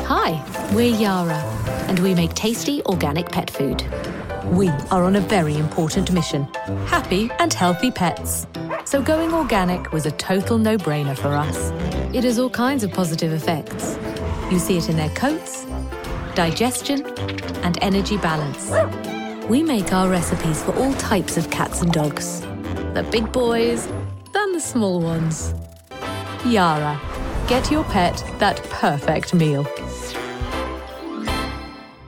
Hi, we're Yara, and we make tasty organic pet food. We are on a very important mission: happy and healthy pets. So going organic was a total no-brainer for us. It has all kinds of positive effects. You see it in their coats, digestion, and energy balance. We make our recipes for all types of cats and dogs. The big boys and the small ones. Yara, get your pet that perfect meal.